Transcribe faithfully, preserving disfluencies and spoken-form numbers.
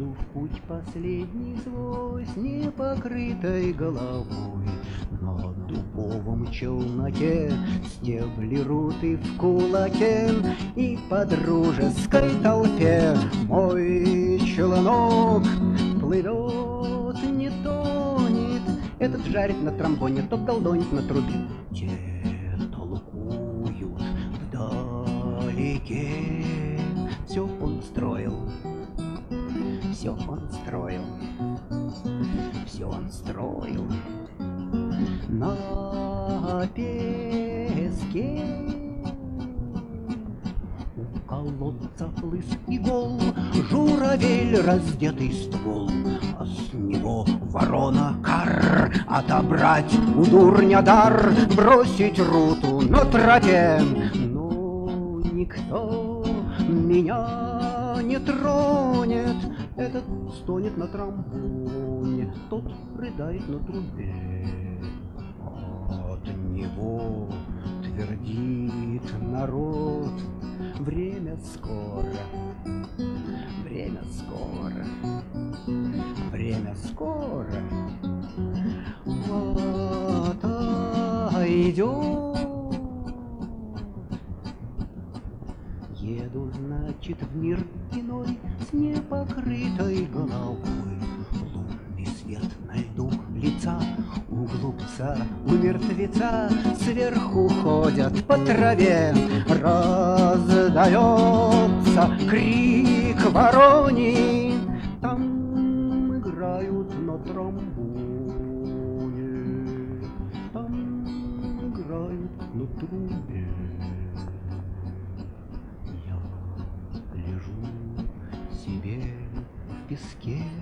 Иду в путь последний свой с непокрытой головой. На дубовом челноке стебли руты в кулаке, и по дружеской толпе мой челнок плывет, не тонет. Этот жарит на тромбоне, тот голдонит на трубе. Те толкуют вдалеке. Все он строил, все он строил, все он строил на песке. У колодца лыс и гол журавель, раздетый ствол, а с него ворона карр. Отобрать у дурня дар, бросить руту на тропе. Но никто меня не тронет. Этот стонет на тромбоне, тот рыдает на трубе. От него твердит народ: время скоро, время скоро, время скоро отойдет. Еду, значит, в мир иной с непокрытой головой. Лунный свет на льду лица у глупца, у мертвеца. Сверху ходят по траве, раздается крик вороний. Там играют на тромбоне, там играют на трубе. Я лежу себе в песке,